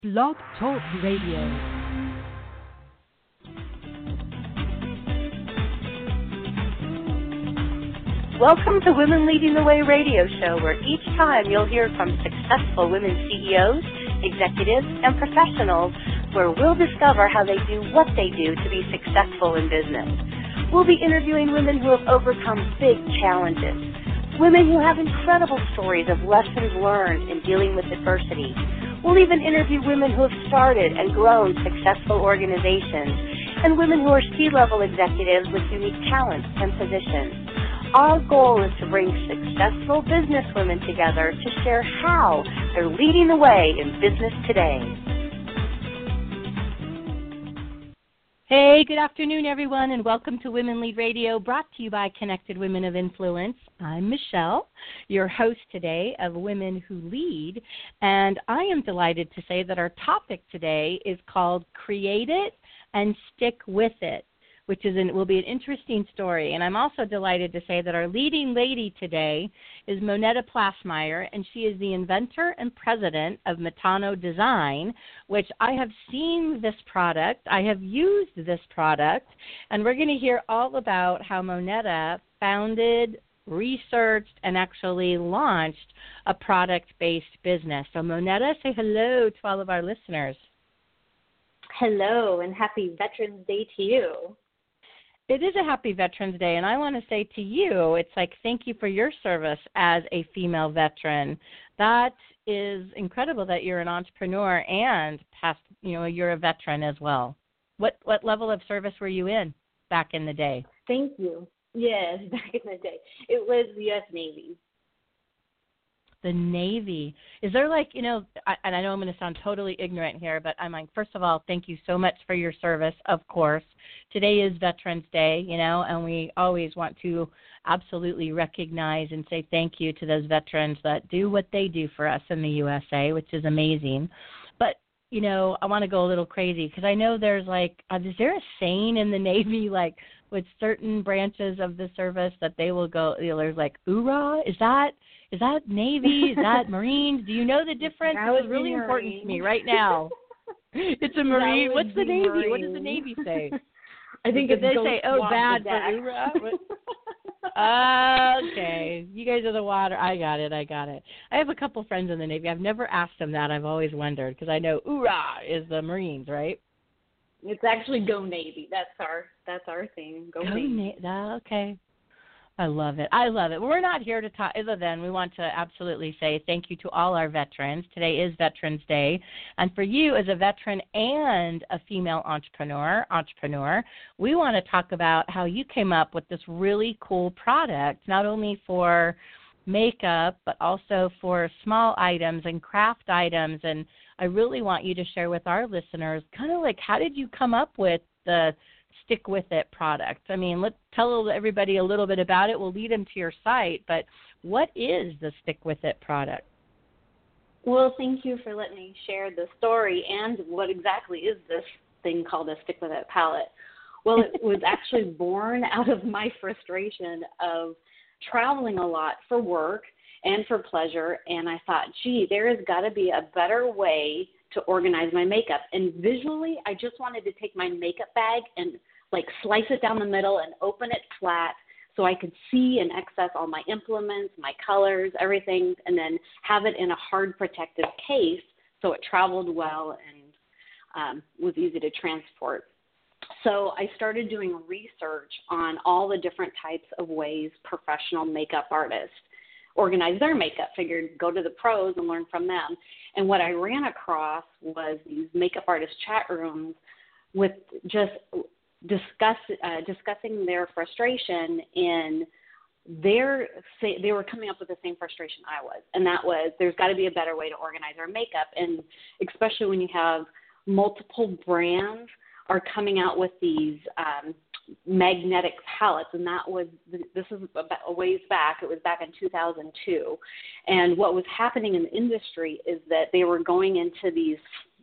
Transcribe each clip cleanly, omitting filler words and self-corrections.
Blog Talk Radio. Welcome to Women Leading the Way radio show, where each time you'll hear from successful women CEOs, executives, and professionals, where we'll discover how they do what they do to be successful in business. We'll be interviewing women who have overcome big challenges, women who have incredible stories of lessons learned in dealing with adversity. We'll even interview women who have started and grown successful organizations, and women who are C-level executives with unique talents and positions. Our goal is to bring successful business women together to share how they're leading the way in business today. Hey, good afternoon, everyone, and welcome to Women Lead Radio, brought to you by Connected Women of Influence. I'm Michelle, your host today of Women Who Lead, and I am delighted to say that our topic today is called Create It and Stick With It, which will be an interesting story. And I'm also delighted to say that our leading lady today is Moneta Plasmeyer, and she is the inventor and president of Metano Design, which I have seen this product, I have used this product, and we're going to hear all about how Moneta founded, researched, and actually launched a product-based business. So Moneta, say hello to all of our listeners. Hello, and happy Veterans Day to you. It is a happy Veterans Day, and I want to say to you, it's like thank you for your service as a female veteran. That is incredible that you're an entrepreneur and you're a veteran as well. What level of service were you in back in the day? Thank you. Yes, back in the day. It was the U.S. Navy. The Navy. Is there and I know I'm going to sound totally ignorant here, but I'm like, first of all, thank you so much for your service, of course. Today is Veterans Day, and we always want to absolutely recognize and say thank you to those veterans that do what they do for us in the USA, which is amazing. But, I want to go a little crazy because I know there's is there a saying in the Navy, with certain branches of the service that they will go, there's oorah? Is that Navy? Is that Marines? Do you know the difference? It's really important to me right now. It's a Marine. What's the Navy? Marine. What does the Navy say? I think they say, oh, bad for oorah? Okay. You guys are the water. I got it. I have a couple friends in the Navy. I've never asked them that. I've always wondered because I know oorah is the Marines, right? It's actually Go Navy. That's our thing. Go Navy. Okay. I love it. We're not here to talk, other than we want to absolutely say thank you to all our veterans. Today is Veterans Day. And for you as a veteran and a female entrepreneur, we want to talk about how you came up with this really cool product, not only for makeup, but also for small items and craft items. And I really want you to share with our listeners kind of how did you come up with the Stick With It product? I mean, let's tell everybody a little bit about it. We'll lead them to your site, but what is the Stick With It product? Well, thank you for letting me share the story and what exactly is this thing called a Stick With It palette. Well, it was actually born out of my frustration of traveling a lot for work and for pleasure, and I thought, there has got to be a better way to organize my makeup. And visually, I just wanted to take my makeup bag and slice it down the middle and open it flat so I could see and access all my implements, my colors, everything, and then have it in a hard protective case so it traveled well and was easy to transport. So I started doing research on all the different types of ways professional makeup artists organize their makeup. Figured go to the pros and learn from them. And what I ran across was these makeup artist chat rooms with just discussing their frustration in they were coming up with the same frustration I was, and that was there's got to be a better way to organize our makeup, and especially when you have multiple brands are coming out with these magnetic palettes, and this is a ways back. It was back in 2002, and what was happening in the industry is that they were going into these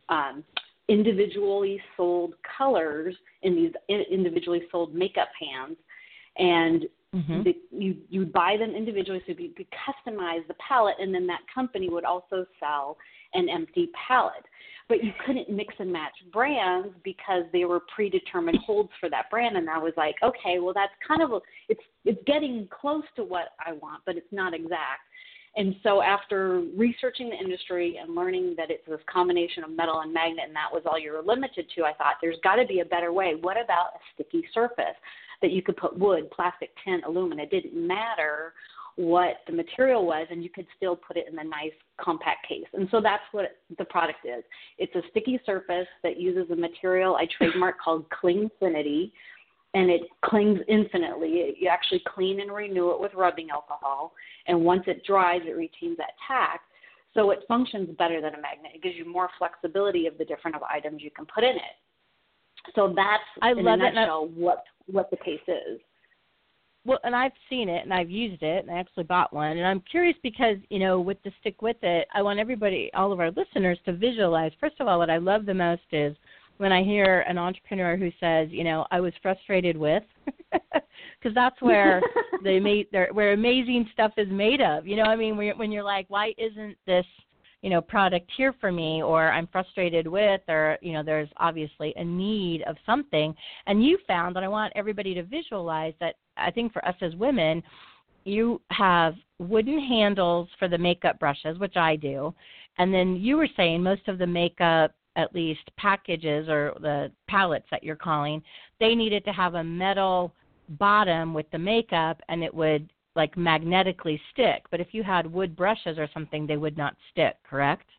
individually sold colors in these individually sold makeup pans, and you'd buy them individually, so you could customize the palette, and then that company would also sell an empty palette. but you couldn't mix and match brands because they were predetermined holds for that brand. And I was like, okay, well, that's kind of it's getting close to what I want, but it's not exact. And so after researching the industry and learning that it's this combination of metal and magnet and that was all you were limited to, I thought there's got to be a better way. What about a sticky surface that you could put wood, plastic, tin, aluminum? It didn't matter what the material was, and you could still put it in a nice compact case. And so that's what the product is. It's a sticky surface that uses a material I trademarked called Klingfinity, and it clings infinitely. You actually clean and renew it with rubbing alcohol, and once it dries, it retains that tack. So it functions better than a magnet. It gives you more flexibility of the different items you can put in it. So that's, in a nutshell, what the case is. Well, and I've seen it, and I've used it, and I actually bought one. And I'm curious because, with the Stick With It, I want everybody, all of our listeners, to visualize. First of all, what I love the most is when I hear an entrepreneur who says, I was frustrated with, because that's where where amazing stuff is made of. When you're like, why isn't this, product here for me, or I'm frustrated with, or, there's obviously a need of something. And you found that I want everybody to visualize that. I think for us as women, you have wooden handles for the makeup brushes, which I do. And then you were saying most of the makeup, at least packages or the palettes that you're calling, they needed to have a metal bottom with the makeup, and it would like magnetically stick. But if you had wood brushes or something, they would not stick, correct?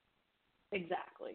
Exactly.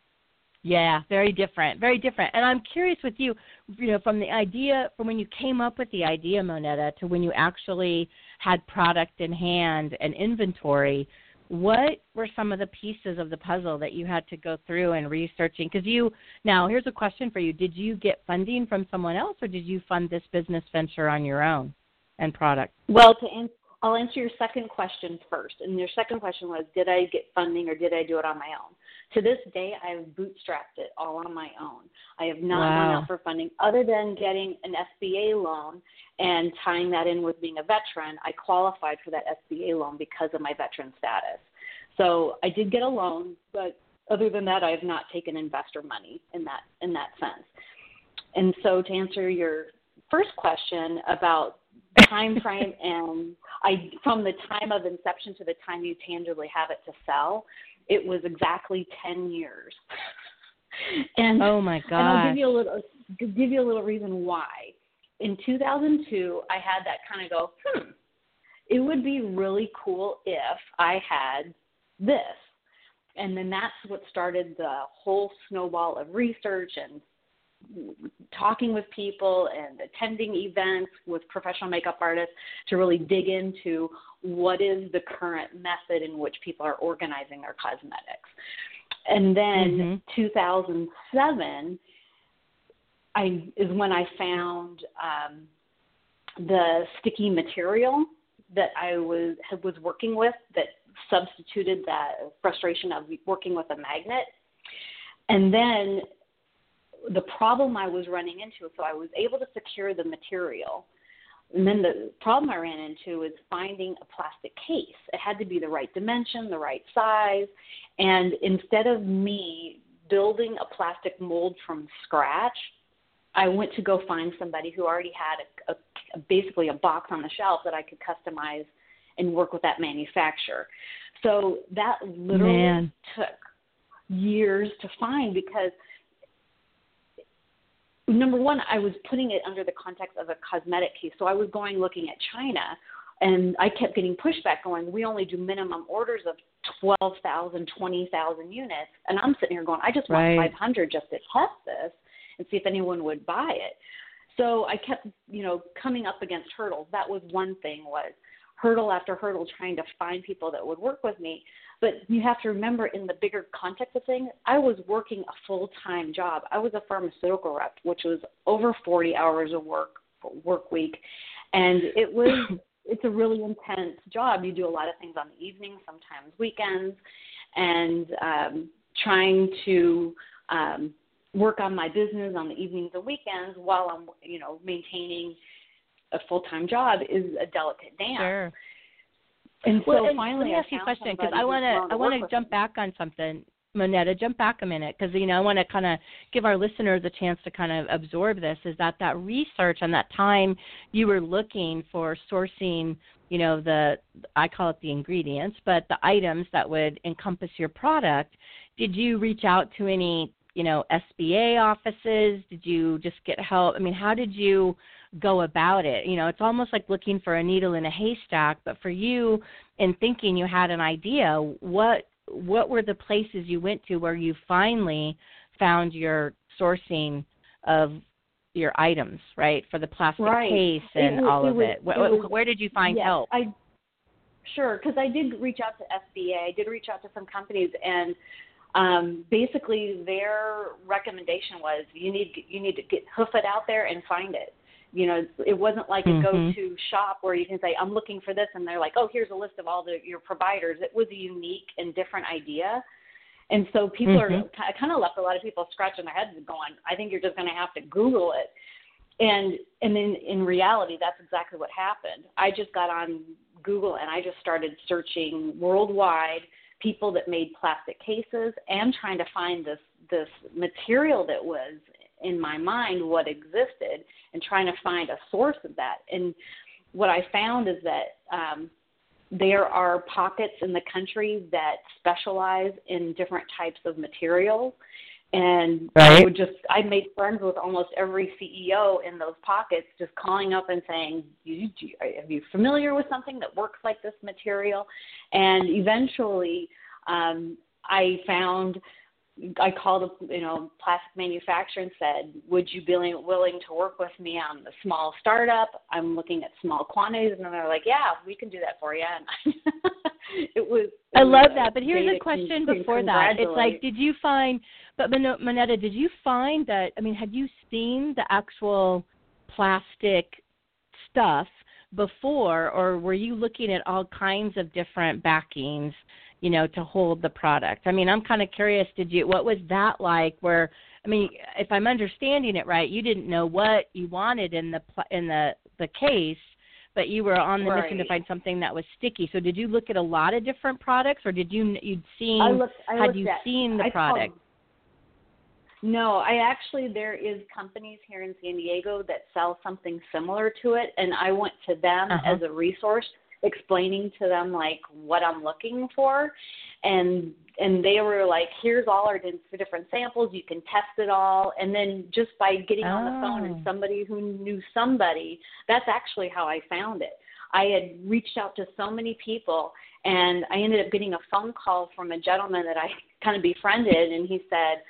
Yeah, very different, very different. And I'm curious with you, from the idea, from when you came up with the idea, Moneta, to when you actually had product in hand and inventory, what were some of the pieces of the puzzle that you had to go through and researching? Because now here's a question for you. Did you get funding from someone else, or did you fund this business venture on your own and product? Well, I'll answer your second question first. And your second question was, did I get funding or did I do it on my own? To this day, I have bootstrapped it all on my own. I have not gone out for funding other than getting an SBA loan and tying that in with being a veteran. I qualified for that SBA loan because of my veteran status. So I did get a loan, but other than that, I have not taken investor money in that sense. And so to answer your first question about time frame and from the time of inception to the time you tangibly have it to sell, it was exactly 10 years. And oh my God! And I'll give you a little reason why. In 2002, I had that kind of go, it would be really cool if I had this. And then that's what started the whole snowball of research and talking with people and attending events with professional makeup artists to really dig into what is the current method in which people are organizing their cosmetics. And then 2007 is when I found the sticky material that I was working with that substituted that frustration of working with a magnet. And then the problem I was running into, so I was able to secure the material. And then the problem I ran into is finding a plastic case. It had to be the right dimension, the right size. And instead of me building a plastic mold from scratch, I went to go find somebody who already had basically a box on the shelf that I could customize and work with that manufacturer. So that literally took years to find because, number one, I was putting it under the context of a cosmetic case. So I was looking at China, and I kept getting pushback going, we only do minimum orders of 12,000, 20,000 units. And I'm sitting here going, I just want 500 just to test this and see if anyone would buy it. So I kept, coming up against hurdles. That was one thing, was hurdle after hurdle trying to find people that would work with me. But you have to remember, in the bigger context of things, I was working a full-time job. I was a pharmaceutical rep, which was over 40 hours of work week. And it's a really intense job. You do a lot of things on the evenings, sometimes weekends, and trying to work on my business on the evenings and weekends while I'm, maintaining a full-time job is a delicate dance. Sure. And so finally, let me ask you a question, because I want to jump back on something. Moneta, jump back a minute, because, I want to kind of give our listeners a chance to kind of absorb this, is that research and that time you were looking for sourcing, I call it the ingredients, but the items that would encompass your product. Did you reach out to any, SBA offices? Did you just get help? I mean, how did you go about it? It's almost like looking for a needle in a haystack, but for you, in thinking you had an idea, what were the places you went to where you finally found your sourcing of your items, right, for the plastic case and all of it? Where did you find help? Sure, because I did reach out to SBA. I did reach out to some companies, and basically their recommendation was you need to hoof it out there and find it. It wasn't like a go-to shop where you can say, I'm looking for this, and they're like, oh, here's a list of all your providers. It was a unique and different idea. And so people I kind of left a lot of people scratching their heads and going, I think you're just going to have to Google it. And then in reality, that's exactly what happened. I just got on Google and I just started searching worldwide people that made plastic cases and trying to find this material that was in my mind what existed and trying to find a source of that. And what I found is that there are pockets in the country that specialize in different types of materials. And I made friends with almost every CEO in those pockets, just calling up and saying, are you familiar with something that works like this material? And eventually I called a plastic manufacturer and said, would you be willing to work with me on the small startup? I'm looking at small quantities. And they're like, yeah, we can do that for you. And I love that. But here's a question before that. It's like, did you find, but Moneta, did you find that, had you seen the actual plastic stuff before, or were you looking at all kinds of different backings, to hold the product? I'm kind of curious, what was that like where, if I'm understanding it right, you didn't know what you wanted in the case, but you were on the mission to find something that was sticky. So did you look at a lot of different products, or had you seen the product? No, there is companies here in San Diego that sell something similar to it, and I went to them as a resource, explaining to them like what I'm looking for, and they were like, here's all our different samples, you can test it all. And then just by getting on the phone and somebody who knew somebody, that's actually how I found it. I had reached out to so many people, and I ended up getting a phone call from a gentleman that I kind of befriended, and he said,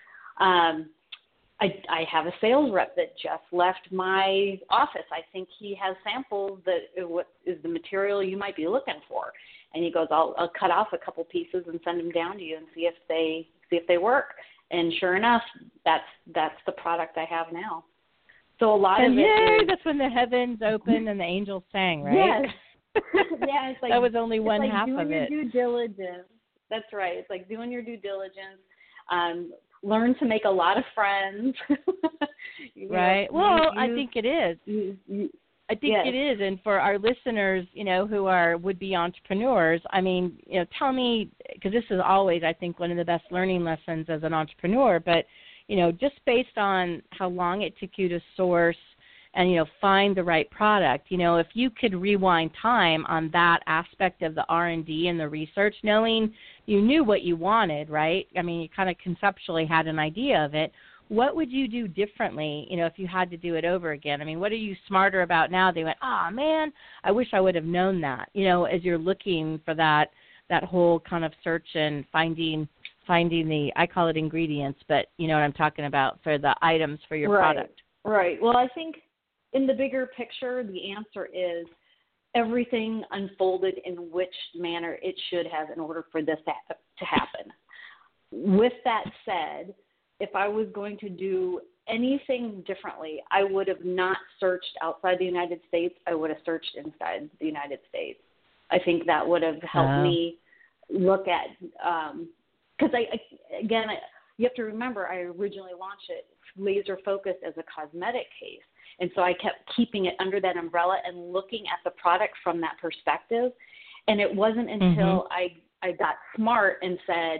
I have a sales rep that just left my office. I think he has samples that is the material you might be looking for. And he goes, I'll cut off a couple pieces and send them down to you and see if they work. And sure enough, that's the product I have now. So a lot of it is, that's when the heavens opened and the angels sang, right? Yes. Yeah, it's like that was only one half of it. Doing your due diligence. That's right. It's like doing your due diligence. Learn to make a lot of friends. Right. I think it is. I think it is. And for our listeners, who are would-be entrepreneurs, tell me, because this is always, I think, one of the best learning lessons as an entrepreneur, but, just based on how long it took you to source and, find the right product, if you could rewind time on that aspect of the R&D and the research, knowing you knew what you wanted, right? You kind of conceptually had an idea of it. What would you do differently, if you had to do it over again? what are you smarter about now? They went, man, I wish I would have known that, as you're looking for that whole kind of search and finding the, I call it ingredients, but you know what I'm talking about, for the items for your product. Right. Well, I think in the bigger picture, the answer is everything unfolded in which manner it should have in order for this to happen. With that said, if I was going to do anything differently, I would have not searched outside the United States. I would have searched inside the United States. I think that would have helped me look at, because you have to remember, I originally launched it laser focused as a cosmetic case. And so I kept keeping it under that umbrella and looking at the product from that perspective. And it wasn't until I got smart and said,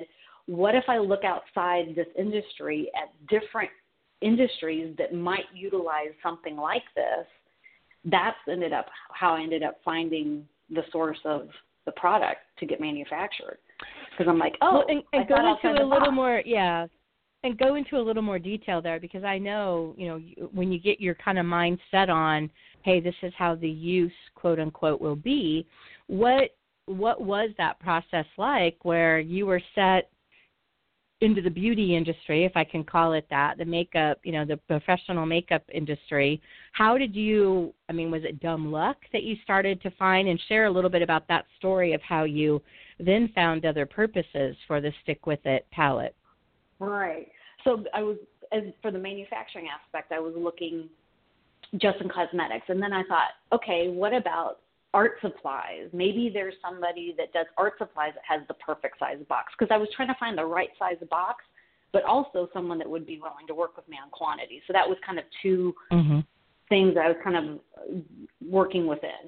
what if I look outside this industry at different industries that might utilize something like this? That's ended up how I ended up finding the source of the product to get manufactured. Because I'm like, oh, well, and go into a little more, and go into a little more detail there, because I know, when you get your kind of mind set on, hey, this is how the use, quote unquote, will be. What was that process like, where you were set into the beauty industry, if I can call it that, the makeup, the professional makeup industry? How did you, was it dumb luck that you started to find, and share a little bit about that story of how you then found other purposes for the Stick With It palette? Right. So for the manufacturing aspect, I was looking just in cosmetics. And then I thought, okay, what about art supplies? Maybe there's somebody that does art supplies that has the perfect size box, because I was trying to find the right size box, but also someone that would be willing to work with me on quantity. So that was kind of two things that I was kind of working within.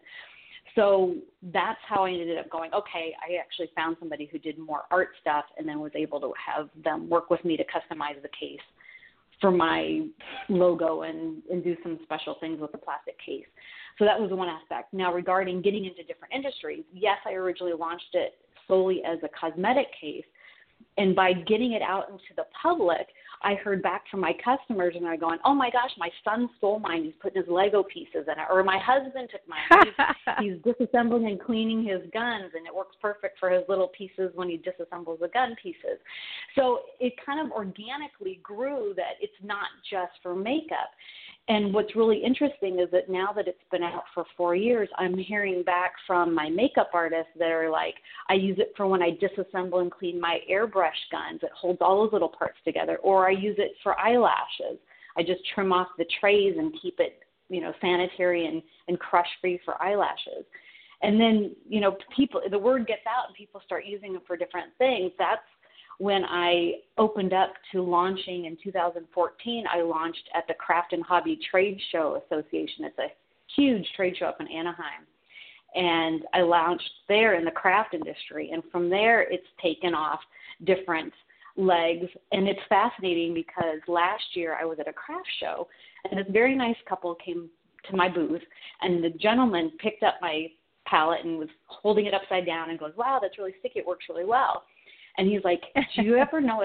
So that's how I ended up going, okay, I actually found somebody who did more art stuff, and then was able to have them work with me to customize the case for my logo and do some special things with the plastic case. So that was one aspect. Now, regarding getting into different industries, yes, I originally launched it solely as a cosmetic case. And by getting it out into the public, I heard back from my customers, and they're going, oh, my gosh, my son stole mine. He's putting his Lego pieces in it. Or my husband took mine. He's disassembling and cleaning his guns, and it works perfect for his little pieces when he disassembles the gun pieces. So it kind of organically grew that it's not just for makeup. And what's really interesting is that now that it's been out for 4 years, I'm hearing back from my makeup artists that are like, I use it for when I disassemble and clean my airbrush guns. It holds all those little parts together. Or I use it for eyelashes. I just trim off the trays and keep it, sanitary and crush-free for eyelashes. And then, the word gets out and people start using it for different things. That's when I opened up to launching in 2014. I launched at the Craft and Hobby Trade Show Association. It's a huge trade show up in Anaheim. And I launched there in the craft industry. And from there, it's taken off different legs. And it's fascinating because last year I was at a craft show, and this very nice couple came to my booth, and the gentleman picked up my palette and was holding it upside down and goes, wow, that's really sticky. It works really well. And he's like, do you ever know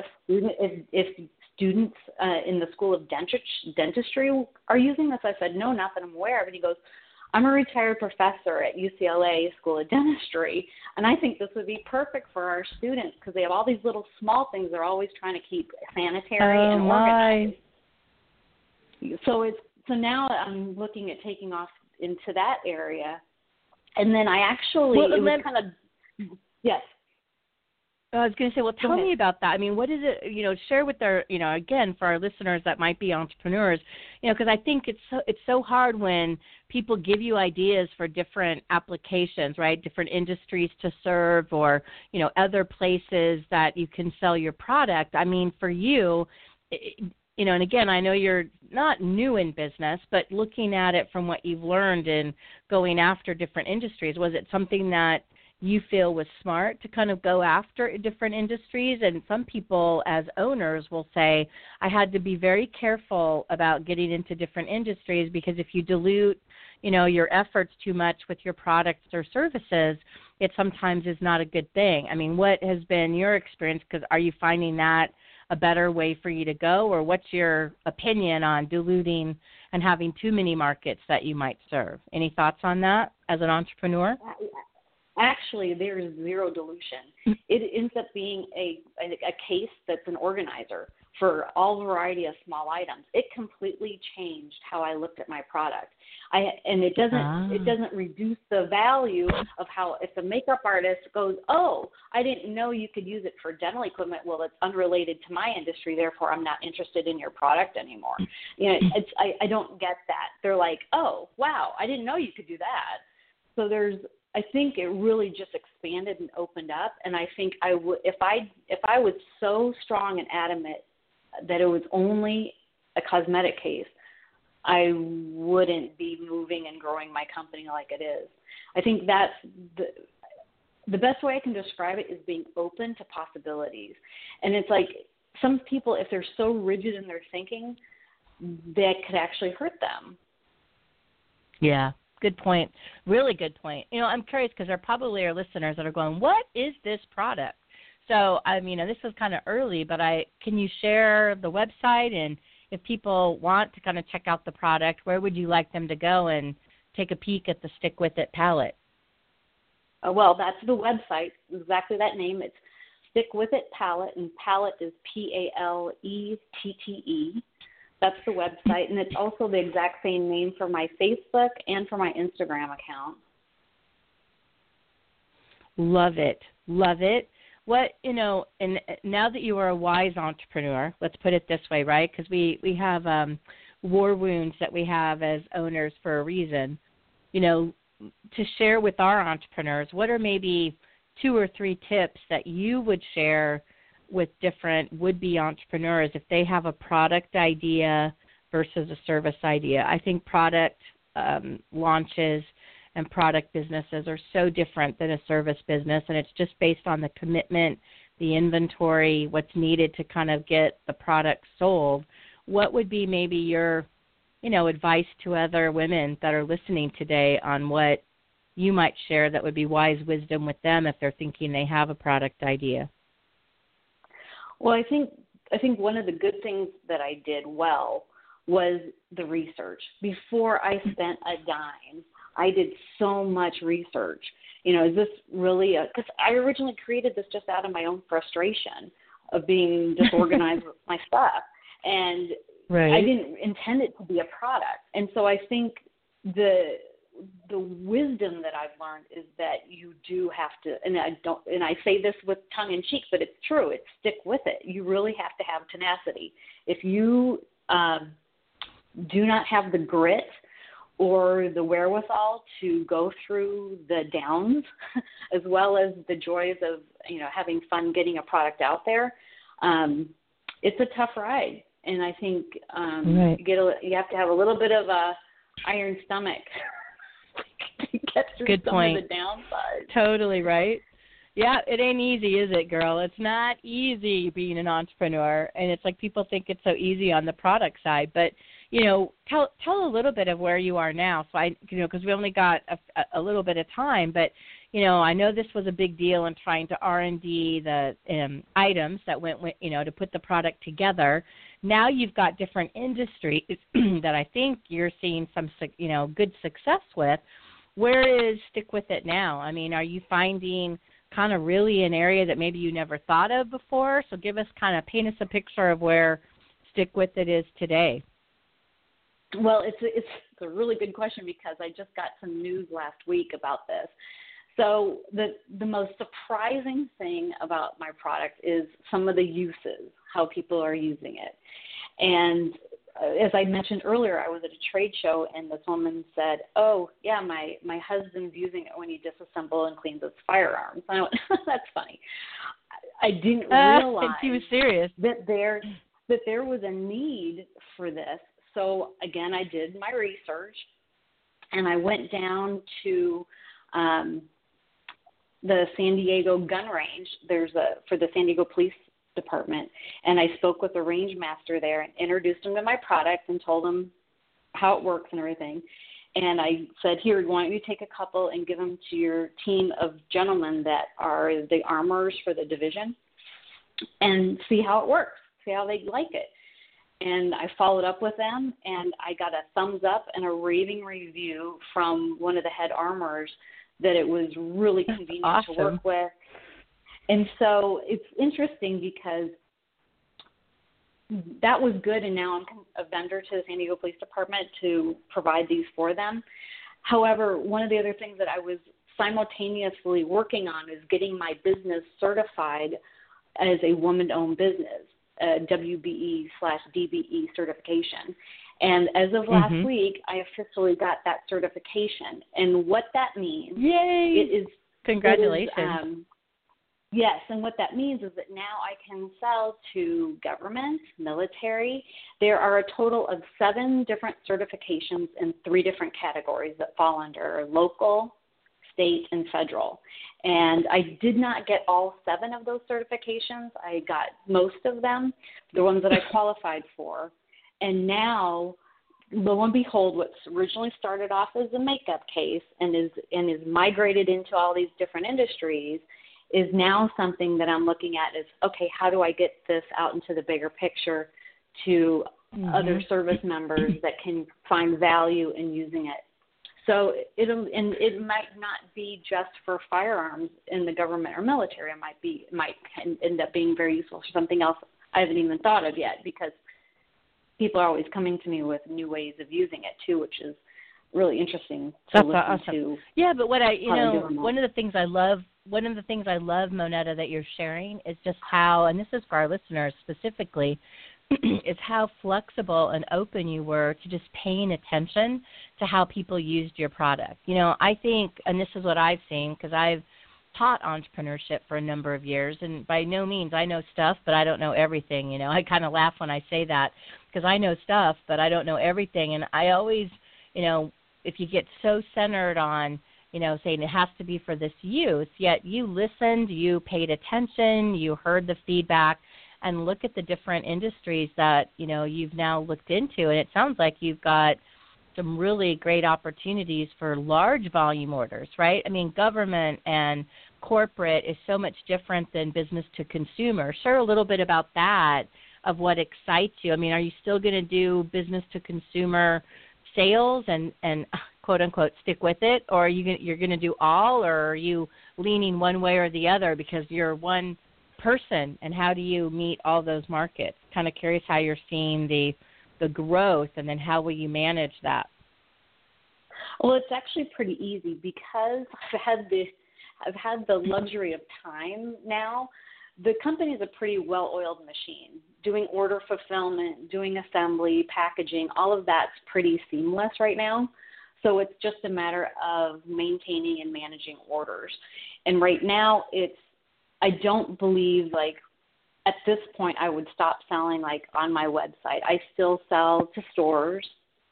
if students in the School of Dentistry are using this? I said, no, not that I'm aware of. And he goes, I'm a retired professor at UCLA School of Dentistry, and I think this would be perfect for our students because they have all these little small things they're always trying to keep sanitary and organized. So now I'm looking at taking off into that area. And then I actually, yes. I was going to say, well, tell me about that. What is it, share with our, again, for our listeners that might be entrepreneurs, because I think it's so hard when people give you ideas for different applications, right? Different industries to serve, or, other places that you can sell your product. For you, and again, I know you're not new in business, but looking at it from what you've learned in going after different industries, was it something that you feel was smart to kind of go after different industries? And some people as owners will say, I had to be very careful about getting into different industries because if you dilute, your efforts too much with your products or services, it sometimes is not a good thing. What has been your experience? Because are you finding that a better way for you to go, or what's your opinion on diluting and having too many markets that you might serve? Any thoughts on that as an entrepreneur? Actually, there's zero dilution. It ends up being a case that's an organizer for all variety of small items. It completely changed how I looked at my product. It doesn't reduce the value of how, if the makeup artist goes, oh, I didn't know you could use it for dental equipment. Well, it's unrelated to my industry, therefore I'm not interested in your product anymore. I don't get that. They're like, oh, wow, I didn't know you could do that. So I think it really just expanded and opened up, and I think I would, if I was so strong and adamant that it was only a cosmetic case, I wouldn't be moving and growing my company like it is. I think that's the best way I can describe it is being open to possibilities. And it's like some people, if they're so rigid in their thinking, that could actually hurt them. Yeah, good point. Really good point. I'm curious because there probably are listeners that are going, what is this product? So, this is kind of early, but can you share the website? And if people want to kind of check out the product, where would you like them to go and take a peek at the Stick With It palette? Well, that's the website, exactly that name. It's Stick With It Palette, and palette is P-A-L-E-T-T-E. That's the website, and it's also the exact same name for my Facebook and for my Instagram account. Love it. Love it. And now that you are a wise entrepreneur, let's put it this way, right? Because we have war wounds that we have as owners for a reason. To share with our entrepreneurs, what are maybe 2 or 3 tips that you would share with different would-be entrepreneurs if they have a product idea versus a service idea? I think product launches and product businesses are so different than a service business, and it's just based on the commitment, the inventory, what's needed to kind of get the product sold. What would be maybe your advice to other women that are listening today on what you might share that would be wise wisdom with them if they're thinking they have a product idea? Well, I think one of the good things that I did well was the research. Before I spent a dime, I did so much research. Is this really because I originally created this just out of my own frustration of being disorganized with my stuff. And right. I didn't intend it to be a product. And so I think the wisdom that I've learned is that you do have to, and I say this with tongue in cheek, but it's true. It's stick with it. You really have to have tenacity. If you do not have the grit or the wherewithal to go through the downs as well as the joys of, having fun getting a product out there, it's a tough ride. And I think right. you have to have a little bit of a iron stomach to get through Good some point. of the downside. Totally right. Yeah, it ain't easy, is it, girl? It's not easy being an entrepreneur, and it's like people think it's so easy on the product side. But tell a little bit of where you are now. So because we only got a little bit of time, but I know this was a big deal in trying to R&D the items that went with, to put the product together. Now you've got different industries that I think you're seeing some, good success with. Where is Stick With It now? Are you finding kind of really an area that maybe you never thought of before? So paint us a picture of where Stick With It is today. Well, it's a really good question because I just got some news last week about this. So the most surprising thing about my product is some of the uses, how people are using it. And as I mentioned earlier, I was at a trade show and this woman said, oh, yeah, my husband's using it when he disassembles and cleans his firearms. I went, that's funny. I didn't realize she was serious. that there was a need for this. So, again, I did my research, and I went down to the San Diego gun range. For the San Diego Police Department, and I spoke with the range master there and introduced him to my product and told him how it works and everything. And I said, here, why don't you take a couple and give them to your team of gentlemen that are the armorers for the division and see how it works, see how they like it. And I followed up with them, and I got a thumbs up and a raving review from one of the head armorers that it was really convenient awesome. to work with. And so it's interesting because that was good, and now I'm a vendor to the San Diego Police Department to provide these for them. However, one of the other things that I was simultaneously working on is getting my business certified as a woman-owned business, WBE/DBE certification. And as of last week, I officially got that certification. And what that means is congratulations. Yes, and what that means is that now I can sell to government, military. There are a total of 7 different certifications in 3 different categories that fall under local, state, and federal. And I did not get all 7 of those certifications. I got most of them, the ones that I qualified for. And now, lo and behold, what's originally started off as a makeup case and is migrated into all these different industries is now something that I'm looking at is, okay, how do I get this out into the bigger picture to other service members that can find value in using it? So it might not be just for firearms in the government or military. It might end up being very useful for something else I haven't even thought of yet, because people are always coming to me with new ways of using it too, which is really interesting to listen awesome. to. Yeah, but one of the things I love, Moneta, that you're sharing is just how, and this is for our listeners specifically, is how flexible and open you were to just paying attention to how people used your product. I think, and this is what I've seen, because I've taught entrepreneurship for a number of years, and by no means I know stuff, but I don't know everything. I kind of laugh when I say that, because I know stuff, but I don't know everything. And I always, if you get so centered on, saying it has to be for this use, yet you listened, you paid attention, you heard the feedback, and look at the different industries that, you've now looked into. And it sounds like you've got some really great opportunities for large volume orders, right? I mean, government and corporate is so much different than business to consumer. Share a little bit about that, of what excites you. I mean, are you still going to do business to consumer sales and quote unquote stick with it, or you're going to do all, or are you leaning one way or the other because you're one person, and how do you meet all those markets? Kind of curious how you're seeing the growth, and then how will you manage that? Well, it's actually pretty easy, because I've had the luxury of time now. The company is a pretty well-oiled machine. Doing order fulfillment, doing assembly, packaging, all of that's pretty seamless right now. So it's just a matter of maintaining and managing orders. And right now, I don't believe, at this point, I would stop selling, on my website. I still sell to stores.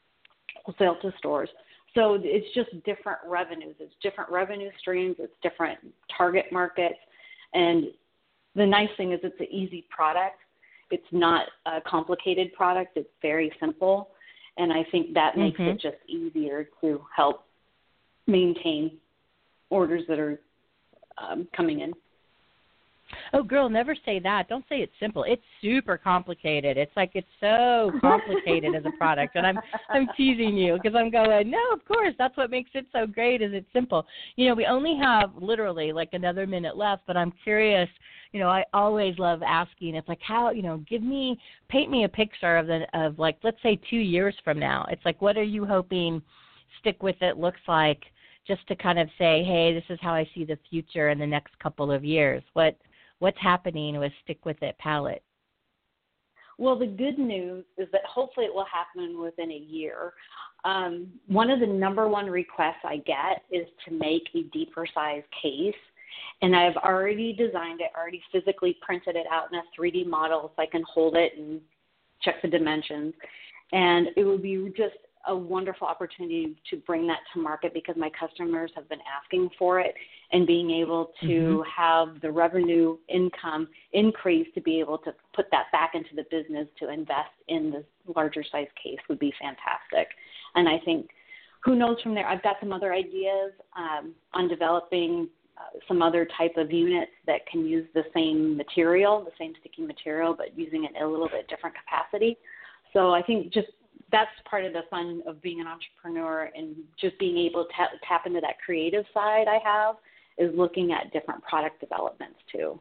So it's just different revenues. It's different revenue streams. It's different target markets. And the nice thing is it's an easy product. It's not a complicated product. It's very simple. And I think that makes it just easier to help maintain orders that are coming in. Oh, girl, never say that. Don't say it's simple. It's super complicated. It's so complicated as a product. And I'm teasing you, because I'm going, no, of course, that's what makes it so great, is it's simple. We only have literally another minute left, but I'm curious. I always love asking. It's how, paint me a picture of let's say 2 years from now. It's what are you hoping Stick With It looks like, just to kind of say, hey, this is how I see the future in the next couple of years. What's happening with Stick With It palette? Well, the good news is that hopefully it will happen within a year. One of the number one requests I get is to make a deeper size case. And I've already designed it, already physically printed it out in a 3D model so I can hold it and check the dimensions. And it would be just a wonderful opportunity to bring that to market, because my customers have been asking for it, and being able to have the revenue income increase to be able to put that back into the business to invest in the larger size case would be fantastic. And I think, who knows from there, I've got some other ideas on developing some other type of units that can use the same material, the same sticking material, but using it in a little bit different capacity. So I think just that's part of the fun of being an entrepreneur, and just being able to tap into that creative side I have, is looking at different product developments too.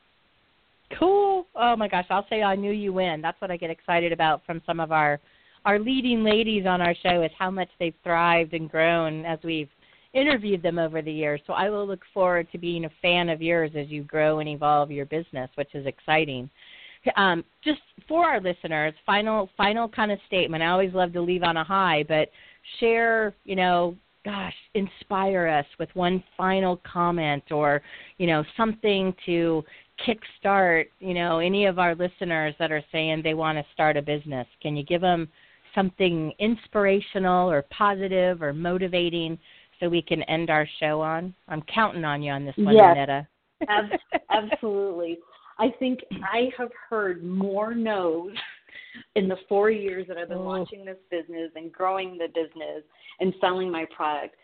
Cool. Oh my gosh, I'll say I knew you win. That's what I get excited about from some of our leading ladies on our show, is how much they've thrived and grown as we've interviewed them over the years. So I will look forward to being a fan of yours as you grow and evolve your business, which is exciting. Just for our listeners, final kind of statement. I always love to leave on a high, but share, inspire us with one final comment, or, something to kickstart, any of our listeners that are saying they want to start a business. Can you give them something inspirational or positive or motivating, so we can end our show on? I'm counting on you on this one, Yes. Moneta. Absolutely. I think I have heard more no's in the 4 years that I've been launching this business and growing the business and selling my product.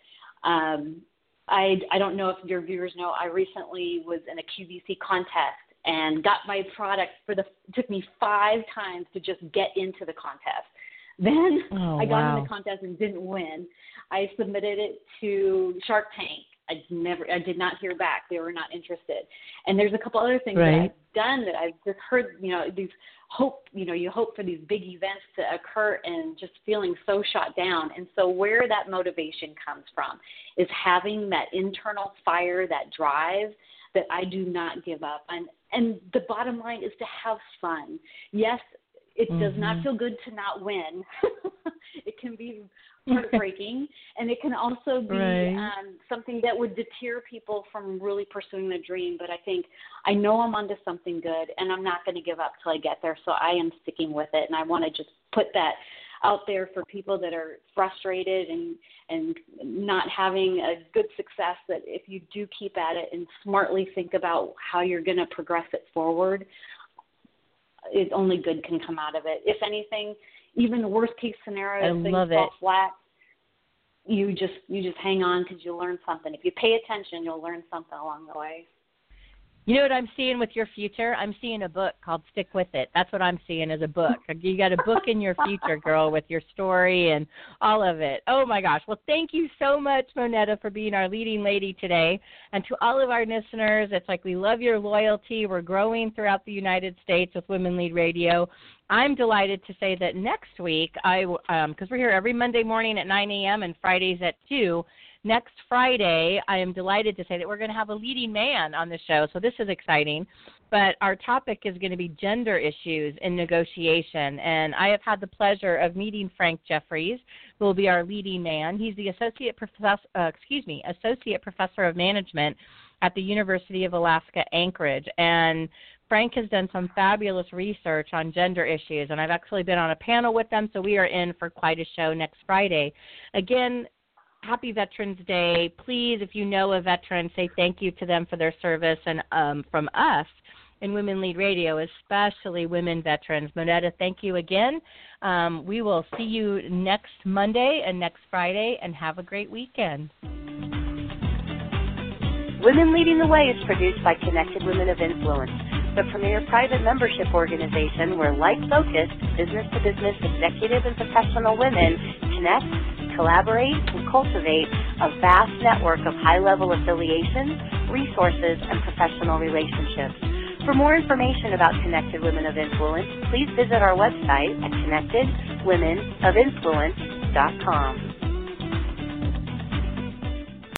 I don't know if your viewers know, I recently was in a QVC contest and got my product it took me 5 times to just get into the contest. Then I got in the contest and didn't win. I submitted it to Shark Tank. I did not hear back. They were not interested. And there's a couple other things that I've done that I've just heard, these you hope for these big events to occur and just feeling so shot down. And so where that motivation comes from is having that internal fire, that drive that I do not give up. And the bottom line is to have fun. Yes, it does not feel good to not win. It can be heartbreaking, and it can also be something that would deter people from really pursuing the dream. But I know I'm onto something good, and I'm not going to give up till I get there. So I am sticking with it, and I want to just put that out there for people that are frustrated and not having a good success, that if you do keep at it and smartly think about how you're going to progress it forward, only good can come out of it. If anything, even the worst case scenario, if things fall flat, you just hang on because you'll learn something. If you pay attention, you'll learn something along the way. You know what I'm seeing with your future? I'm seeing a book called Stick With It. That's what I'm seeing as a book. You got a book in your future, girl, with your story and all of it. Oh, my gosh. Well, thank you so much, Moneta, for being our leading lady today. And to all of our listeners, it's like we love your loyalty. We're growing throughout the United States with Women Lead Radio. I'm delighted to say that next week, because we're here every Monday morning at 9 a.m. and Fridays at 2, next Friday, I am delighted to say that we're going to have a leading man on the show, so this is exciting. But our topic is going to be gender issues in negotiation, and I have had the pleasure of meeting Frank Jeffries, who will be our leading man. He's the Associate Professor of Management at the University of Alaska Anchorage, and Frank has done some fabulous research on gender issues, and I've actually been on a panel with them, so we are in for quite a show next Friday. Again, happy Veterans Day. Please, if you know a veteran, say thank you to them for their service. And from us in Women Lead Radio, especially women veterans, Moneta, thank you again. We will see you next Monday and next Friday, and have a great weekend. Women Leading the Way is produced by Connected Women of Influence, the premier private membership organization where like-focused, business-to-business executive and professional women connect, collaborate, and cultivate a vast network of high-level affiliations, resources, and professional relationships. For more information about Connected Women of Influence, please visit our website at connectedwomenofinfluence.com.